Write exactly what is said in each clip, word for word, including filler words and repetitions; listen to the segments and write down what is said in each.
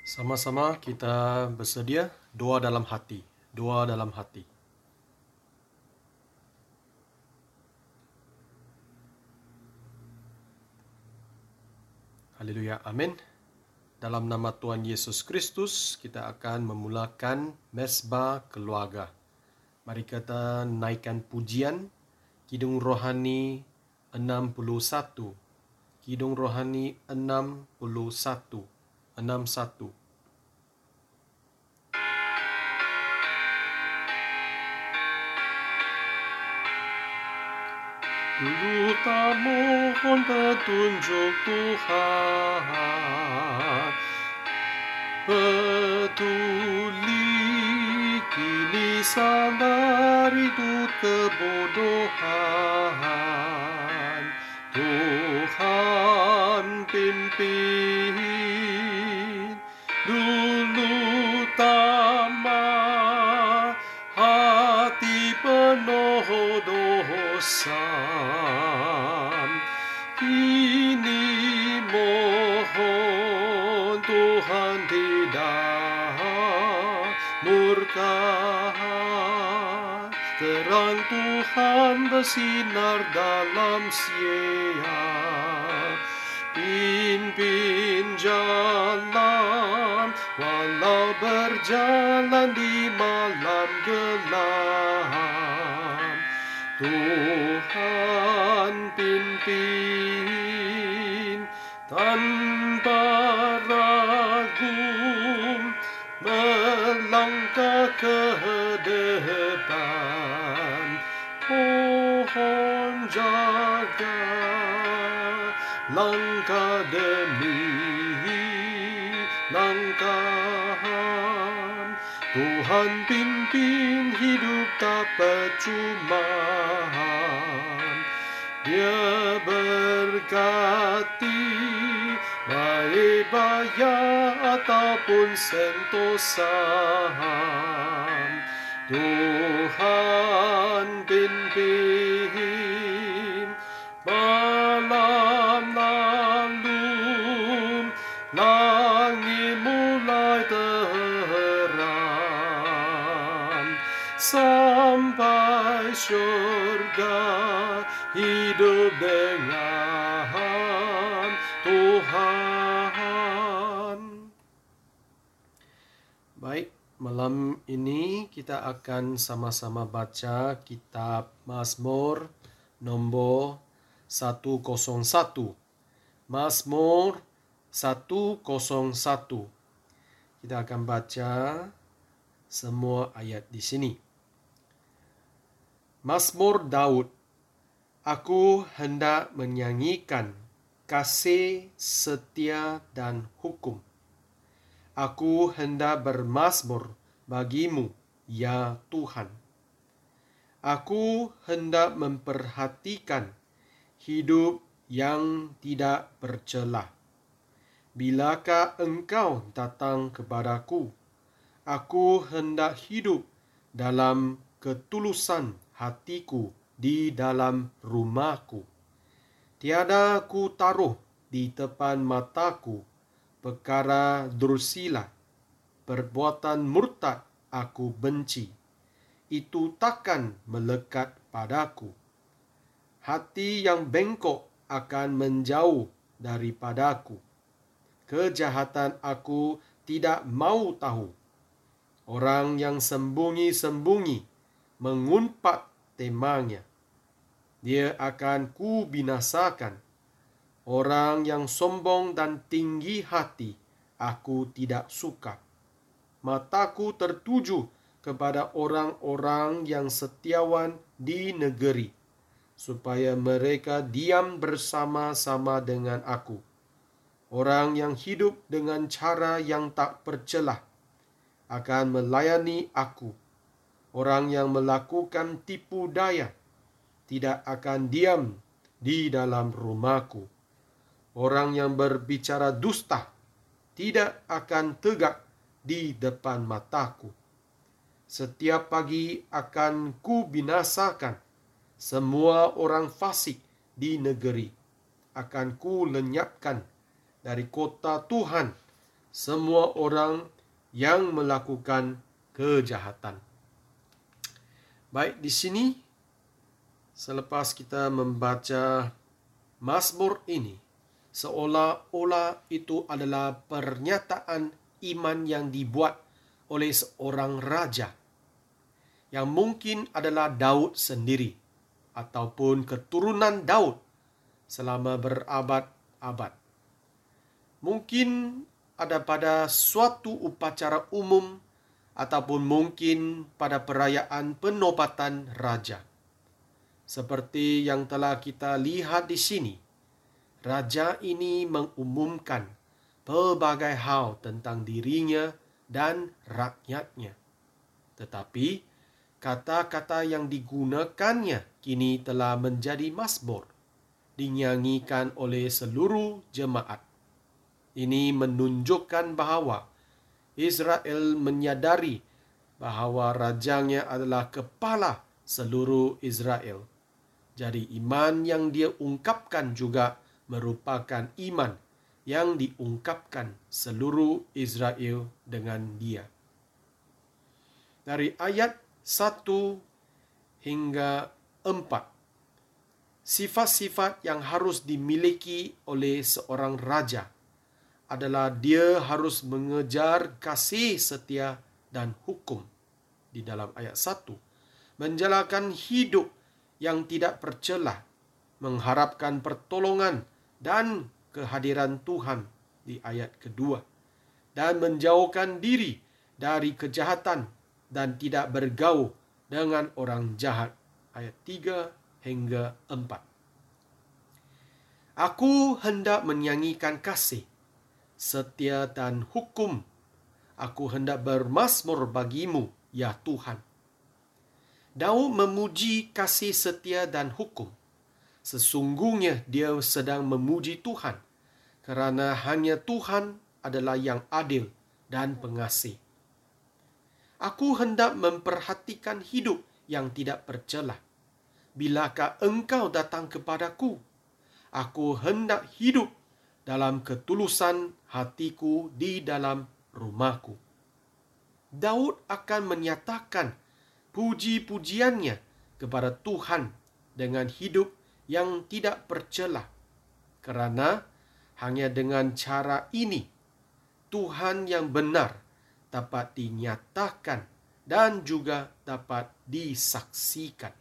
Sama-sama kita bersedia doa dalam hati. Doa dalam hati. Haleluya. Amin. Dalam nama Tuhan Yesus Kristus, kita akan memulakan Mesbah Keluarga. Mari kita naikkan pujian Kidung Rohani enam puluh satu. Kidung Rohani enam puluh satu. enam puluh satu. Dulu tak mohon petunjuk Tuhan, peduli kini sadar itu kebodohan. Tuhan pimpin, dulu tamak hati penuh dosa, kini mohon Tuhan tidak murka. Terang Tuhan bersinar dalam siang, pimpin jalan walau berjalan di malam gelap. Tuhan pimpin tanpa ragu, melangkah ke depan. Mohon jaga langkah demi langkah. Tuhan pimpin hidup tak percuma. Dia berkati baik bayar ataupun sentosa. Tuhan pimpin malam lalu, langit mulai terang, sampai syurga hidup dengan Tuhan. Baik, malam ini kita akan sama-sama baca kitab Mazmur nombor seratus satu. Mazmur seratus satu. Kita akan baca semua ayat di sini. Mazmur Daud. Aku hendak menyanyikan kasih, setia dan hukum. Aku hendak bermazmur bagimu, ya Tuhan. Aku hendak memperhatikan hidup yang tidak bercelah. Bilakah engkau datang kepadaku? Aku hendak hidup dalam ketulusan hatiku di dalam rumahku. Tiada ku taruh di depan mataku perkara dursila, perbuatan murtad aku benci. Itu takkan melekat padaku. Hati yang bengkok akan menjauh daripadaku. Kejahatan aku tidak mau tahu. Orang yang sembunyi-sembunyi mengumpat temanya, dia akan kubinasakan. Orang yang sombong dan tinggi hati aku tidak suka. Mataku tertuju kepada orang-orang yang setiawan di negeri, supaya mereka diam bersama-sama dengan aku. Orang yang hidup dengan cara yang tak bercelah akan melayani aku. Orang yang melakukan tipu daya tidak akan diam di dalam rumahku. Orang yang berbicara dusta tidak akan tegak di depan mataku. Setiap pagi akan kubinasakan semua orang fasik di negeri. Akan ku lenyapkan dari kota Tuhan semua orang yang melakukan kejahatan. Baik, di sini selepas kita membaca Mazmur ini, seolah-olah itu adalah pernyataan iman yang dibuat oleh seorang raja yang mungkin adalah Daud sendiri ataupun keturunan Daud selama berabad-abad. Mungkin ada pada suatu upacara umum ataupun mungkin pada perayaan penobatan raja. Seperti yang telah kita lihat di sini, raja ini mengumumkan pelbagai hal tentang dirinya dan rakyatnya. Tetapi kata-kata yang digunakannya kini telah menjadi mazmur, dinyanyikan oleh seluruh jemaat. Ini menunjukkan bahawa Israel menyadari bahawa rajanya adalah kepala seluruh Israel. Jadi iman yang dia ungkapkan juga merupakan iman yang diungkapkan seluruh Israel dengan dia. Dari ayat satu hingga empat, sifat-sifat yang harus dimiliki oleh seorang raja adalah dia harus mengejar kasih setia dan hukum. Di dalam ayat satu, menjalankan hidup yang tidak percelah, mengharapkan pertolongan dan kehadiran Tuhan di ayat kedua, dan menjauhkan diri dari kejahatan dan tidak bergaul dengan orang jahat, ayat tiga hingga empat. Aku hendak menyanyikan kasih, setia dan hukum. Aku hendak bermazmur bagimu, ya Tuhan. Daud memuji kasih setia dan hukum. Sesungguhnya dia sedang memuji Tuhan, kerana hanya Tuhan adalah yang adil dan pengasih. Aku hendak memperhatikan hidup yang tidak bercelah. Bilakah engkau datang kepadaku? Aku hendak hidup dalam ketulusan hatiku di dalam rumahku. Daud akan menyatakan puji-pujiannya kepada Tuhan dengan hidup yang tidak bercelah, kerana hanya dengan cara ini Tuhan yang benar dapat dinyatakan dan juga dapat disaksikan.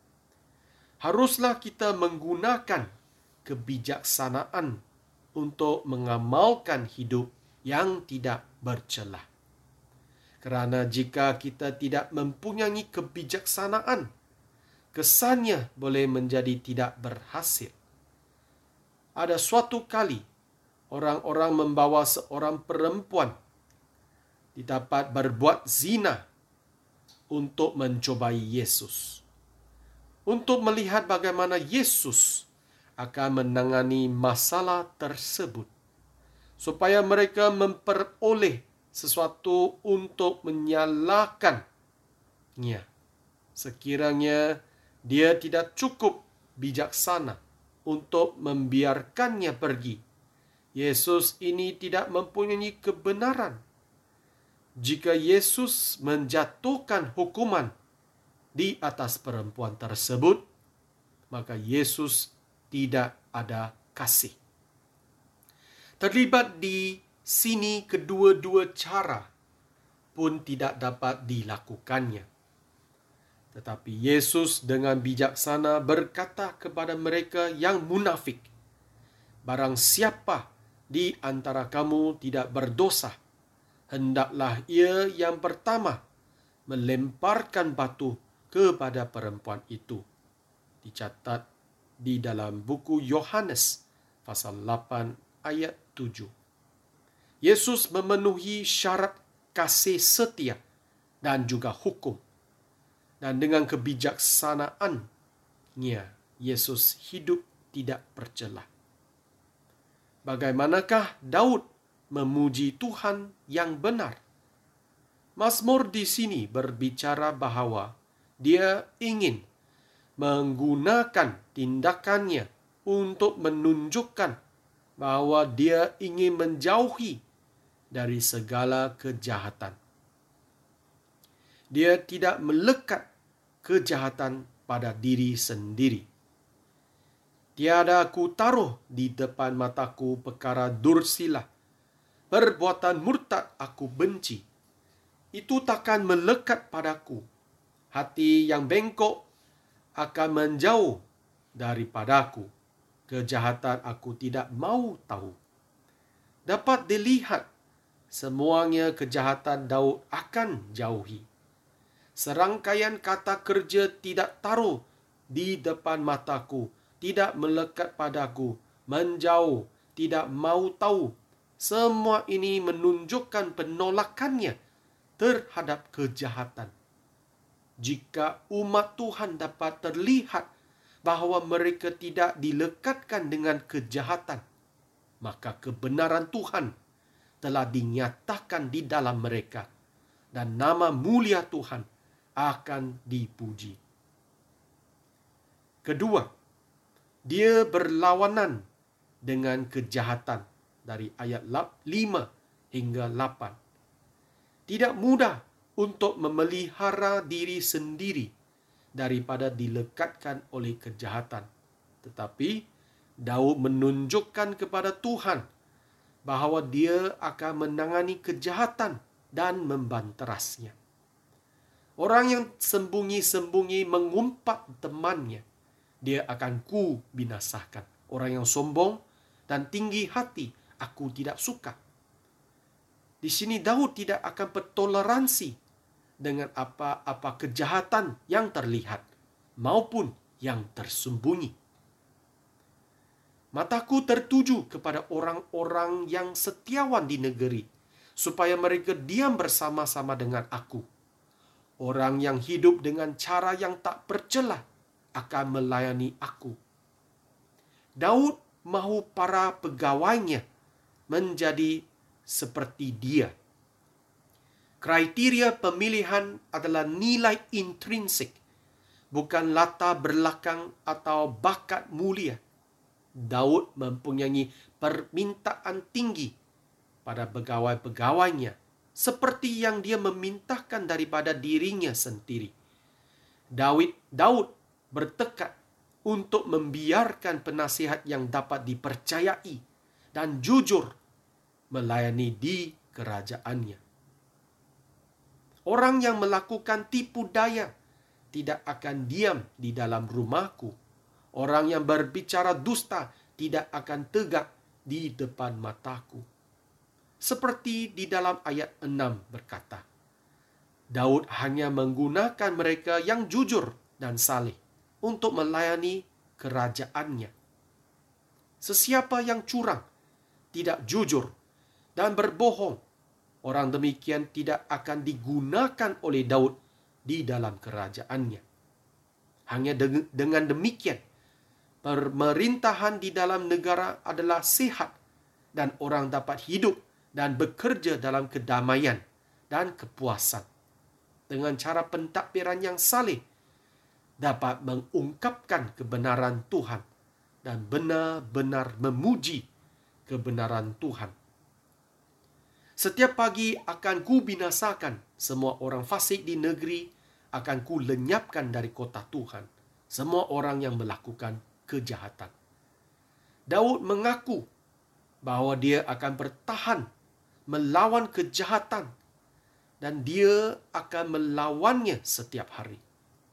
Haruslah kita menggunakan kebijaksanaan untuk mengamalkan hidup yang tidak bercelah. Kerana jika kita tidak mempunyai kebijaksanaan, kesannya boleh menjadi tidak berhasil. Ada suatu kali, orang-orang membawa seorang perempuan didapat berbuat zina untuk mencobai Yesus. Untuk melihat bagaimana Yesus akan menangani masalah tersebut, supaya mereka memperoleh sesuatu untuk menyalahkannya. Sekiranya dia tidak cukup bijaksana untuk membiarkannya pergi, Yesus ini tidak mempunyai kebenaran. Jika Yesus menjatuhkan hukuman di atas perempuan tersebut, maka Yesus tidak ada kasih. Terlibat di sini kedua-dua cara pun tidak dapat dilakukannya. Tetapi Yesus dengan bijaksana berkata kepada mereka yang munafik, barang siapa di antara kamu tidak berdosa, hendaklah ia yang pertama melemparkan batu kepada perempuan itu. Dicatat di dalam buku Yohanes pasal lapan ayat tujuh. Yesus memenuhi syarat kasih setia dan juga hukum. Dan dengan kebijaksanaannya, Yesus hidup tidak bercelah. Bagaimanakah Daud memuji Tuhan yang benar? Mazmur di sini berbicara bahawa dia ingin menggunakan tindakannya untuk menunjukkan bahawa dia ingin menjauhi dari segala kejahatan. Dia tidak melekat kejahatan pada diri sendiri. Tiada aku taruh di depan mataku perkara dursila. Perbuatan murtad aku benci. Itu takkan melekat padaku. Hati yang bengkok akan menjauh daripadaku. Kejahatan aku tidak mau tahu. Dapat dilihat, semuanya kejahatan Daud akan jauhi. Serangkaian kata kerja tidak taruh di depan mataku, tidak melekat padaku, menjauh, tidak mau tahu. Semua ini menunjukkan penolakannya terhadap kejahatan. Jika umat Tuhan dapat terlihat bahawa mereka tidak dilekatkan dengan kejahatan, maka kebenaran Tuhan telah dinyatakan di dalam mereka dan nama mulia Tuhan akan dipuji. Kedua, dia berlawanan dengan kejahatan dari ayat lima hingga lapan. Tidak mudah untuk memelihara diri sendiri daripada dilekatkan oleh kejahatan. Tetapi Daud menunjukkan kepada Tuhan bahawa dia akan menangani kejahatan dan membanterasnya. Orang yang sembunyi-sembunyi mengumpat temannya, dia akan ku binasakan. Orang yang sombong dan tinggi hati, aku tidak suka. Di sini Daud tidak akan bertoleransi dengan apa-apa kejahatan yang terlihat maupun yang tersembunyi. Mataku tertuju kepada orang-orang yang setiawan di negeri, supaya mereka diam bersama-sama dengan aku. Orang yang hidup dengan cara yang tak bercelah akan melayani aku. Daud mahu para pegawainya menjadi seperti dia. Kriteria pemilihan adalah nilai intrinsik, bukan latar belakang atau bakat mulia. Daud mempunyai permintaan tinggi pada pegawai-pegawainya, seperti yang dia memintakan daripada dirinya sendiri. Daud, Daud bertekad untuk membiarkan penasihat yang dapat dipercayai dan jujur melayani di kerajaannya. Orang yang melakukan tipu daya tidak akan diam di dalam rumahku. Orang yang berbicara dusta tidak akan tegak di depan mataku. Seperti di dalam ayat enam berkata, Daud hanya menggunakan mereka yang jujur dan saleh untuk melayani kerajaannya. Sesiapa yang curang, tidak jujur, dan berbohong, orang demikian tidak akan digunakan oleh Daud di dalam kerajaannya. Hanya dengan demikian, pemerintahan di dalam negara adalah sihat dan orang dapat hidup dan bekerja dalam kedamaian dan kepuasan. Dengan cara pentadbiran yang saleh, dapat mengungkapkan kebenaran Tuhan dan benar-benar memuji kebenaran Tuhan. Setiap pagi akan ku binasakan semua orang fasik di negeri, akan ku lenyapkan dari kota Tuhan semua orang yang melakukan kejahatan. Daud mengaku bahawa dia akan bertahan melawan kejahatan dan dia akan melawannya setiap hari.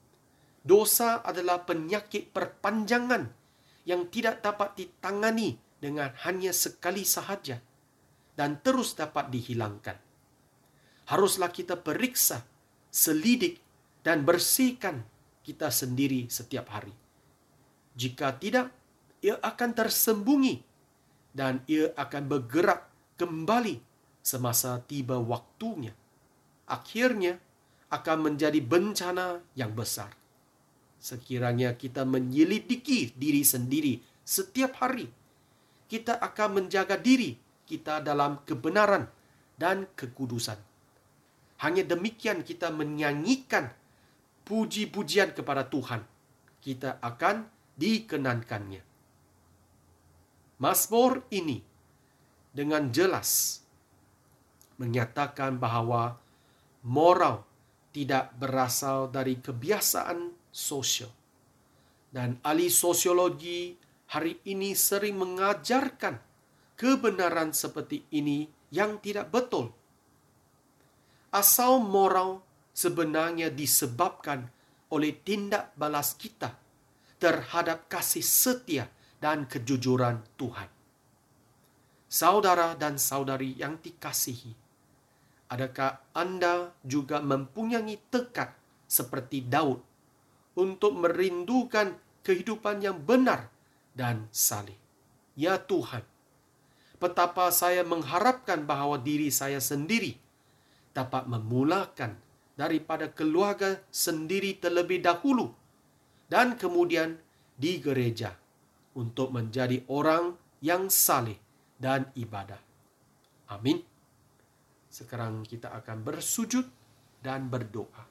Dosa adalah penyakit perpanjangan yang tidak dapat ditangani dengan hanya sekali sahaja dan terus dapat dihilangkan. Haruslah kita periksa, selidik dan bersihkan kita sendiri setiap hari. Jika tidak, ia akan tersembunyi dan ia akan bergerak kembali semasa tiba waktunya. Akhirnya akan menjadi bencana yang besar. Sekiranya kita menyelidiki diri sendiri setiap hari, kita akan menjaga diri kita dalam kebenaran dan kekudusan. Hanya demikian kita menyanyikan puji-pujian kepada Tuhan. Kita akan dikenankannya. Mazmur ini dengan jelas menyatakan bahawa moral tidak berasal dari kebiasaan sosial. Dan ahli sosiologi hari ini sering mengajarkan kebenaran seperti ini yang tidak betul. Asal moral sebenarnya disebabkan oleh tindak balas kita terhadap kasih setia dan kejujuran Tuhan. Saudara dan saudari yang dikasihi, adakah Anda juga mempunyai tekad seperti Daud untuk merindukan kehidupan yang benar dan saleh? Ya Tuhan, betapa saya mengharapkan bahawa diri saya sendiri dapat memulakan daripada keluarga sendiri terlebih dahulu dan kemudian di gereja untuk menjadi orang yang saleh dan ibadah. Amin. Sekarang kita akan bersujud dan berdoa.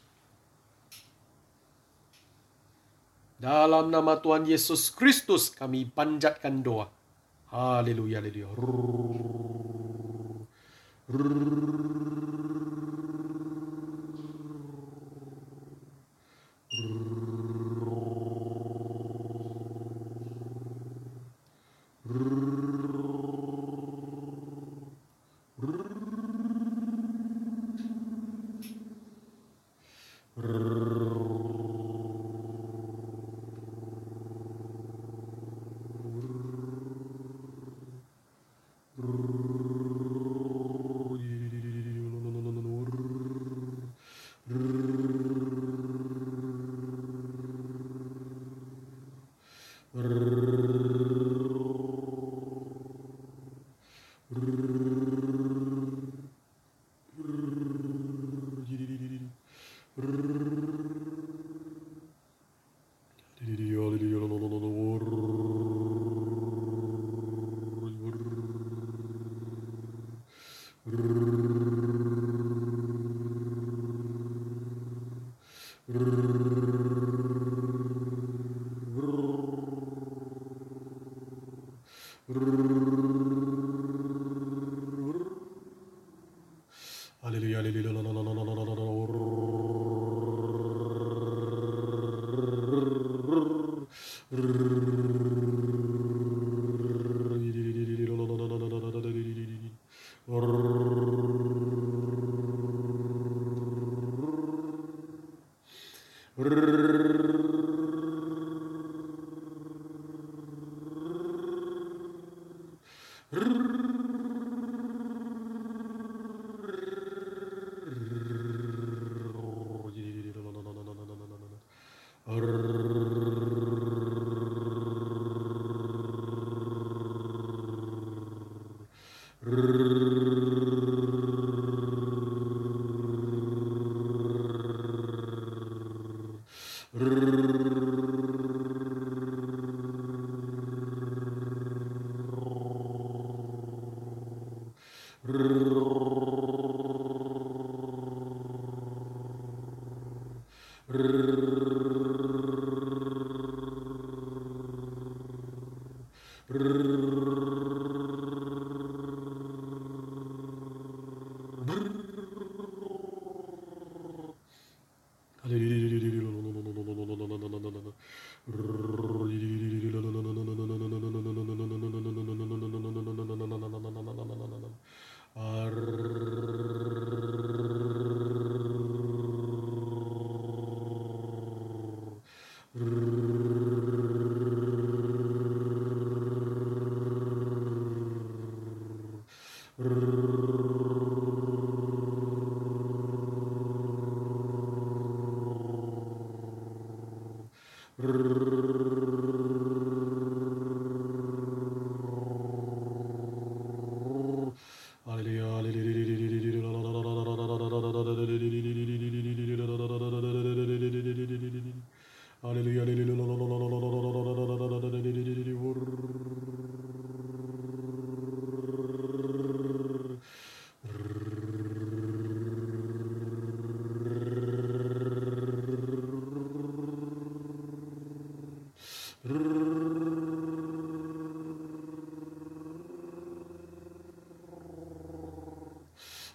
Dalam nama Tuhan Yesus Kristus kami panjatkan doa. Haleluya, haleluya. Haleluya, haleluya.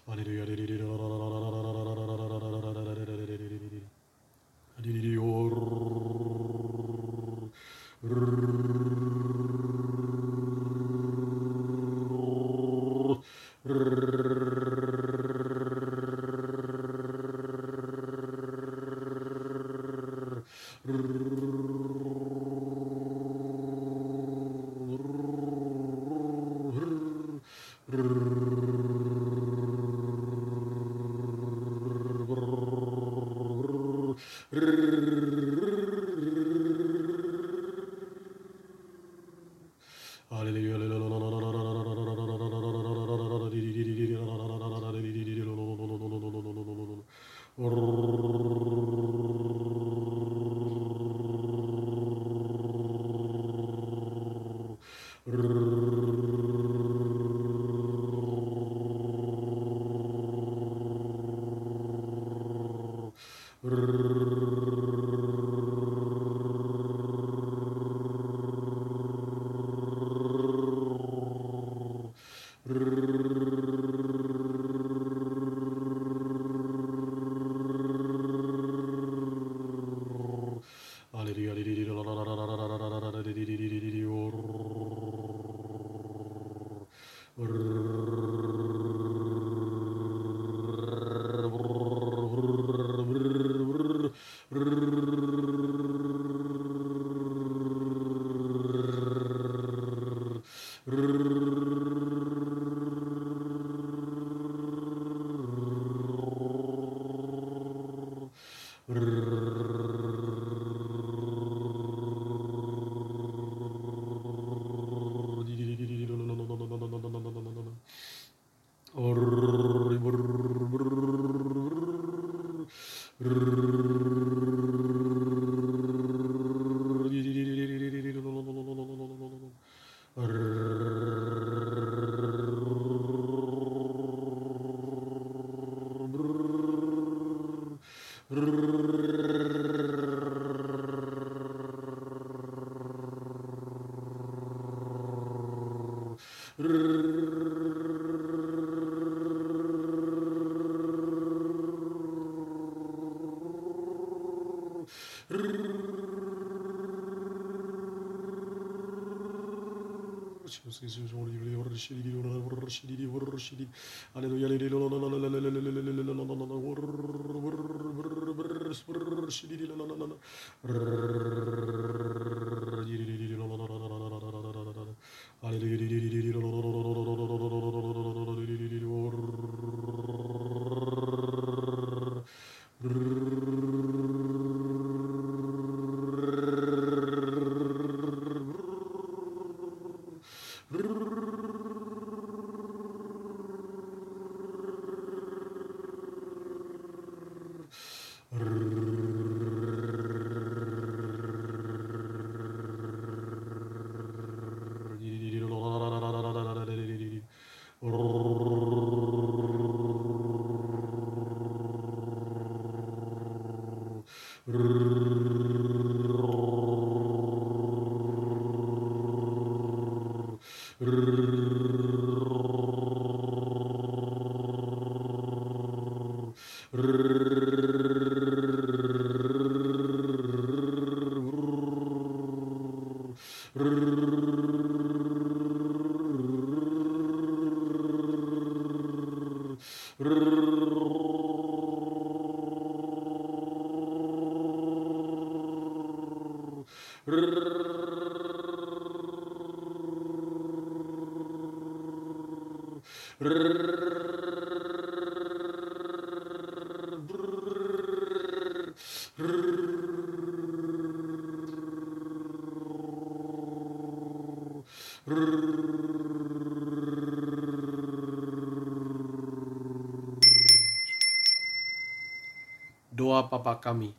Doa Bapa kami.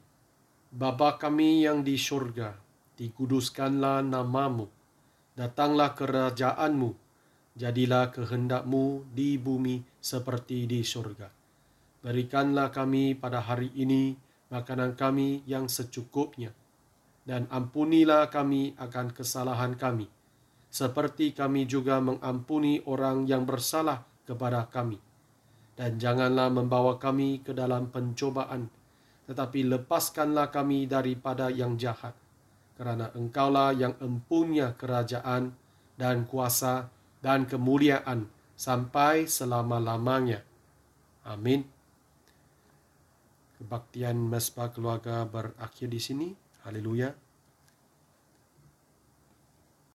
Bapa kami yang di surga, dikuduskanlah namamu, datanglah kerajaanmu, jadilah kehendakmu di bumi seperti di surga. Berikanlah kami pada hari ini makanan kami yang secukupnya, dan ampunilah kami akan kesalahan kami, seperti kami juga mengampuni orang yang bersalah kepada kami. dan janganlah membawa kami ke dalam pencobaan, tetapi lepaskanlah kami daripada yang jahat. Kerana Engkaulah yang empunya kerajaan dan kuasa dan kemuliaan sampai selama-lamanya. Amin. Kebaktian Mesbah Keluarga berakhir di sini. Haleluya.